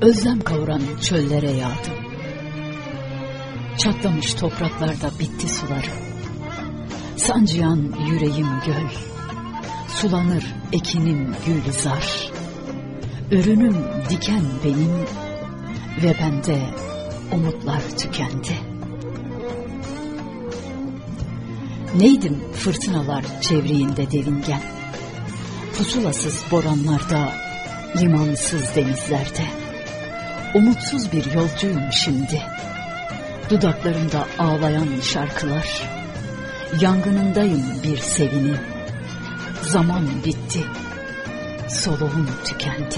Özlem kavuran çöllere yağdım. Çatlamış topraklarda bitti sularım. Sancıyan yüreğim göl, sulanır ekinim gülizar. Ürünüm diken benim ve bende umutlar tükendi. Neydim fırtınalar çevriğinde delingen, pusulasız boranlarda, limansız denizlerde. Umutsuz bir yolcuyum şimdi, dudaklarımda ağlayan şarkılar. Yangınındayım bir sevinin, zaman bitti, soluğum tükendi.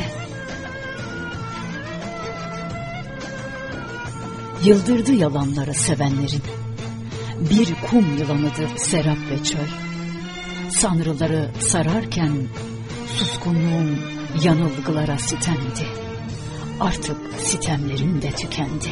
Yıldırdı yalanlara sevenlerin, bir kum yılanıdır serap ve çöl. Sanrıları sararken suskunluğum yanılgılara sitemdi. Artık sitemlerim de tükendi.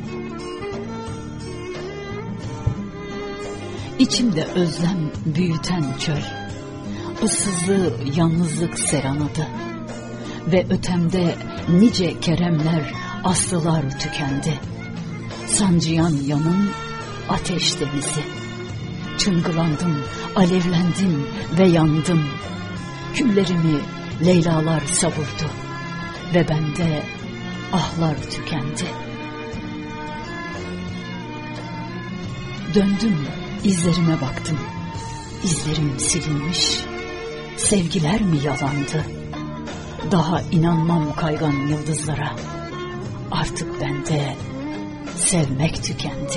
İçimde özlem büyüten çöl, ıssızlığı yalnızlık seranadı. Ve ötemde nice keremler, aslılar tükendi. Sancıyan yanım ateş denizi. Çıngılandım, alevlendim ve yandım. Küllerimi leylalar savurdu ve bende ahlar tükendi. Döndüm, izlerime baktım. İzlerim silinmiş. Sevgiler mi yalandı? Daha inanmam kaygan yıldızlara. Artık bende sevmek tükendi.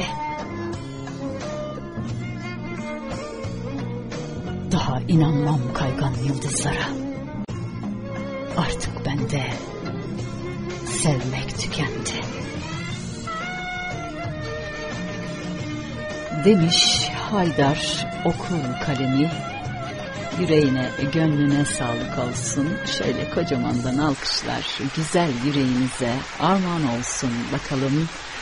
Daha inanmam kaygan yıldızlara. Artık bende sevmek tükendi. Demiş Haydar okul kalemi. Yüreğine, gönlüne sağlık olsun. Şöyle kocamandan alkışlar güzel yüreğinize armağan olsun bakalım.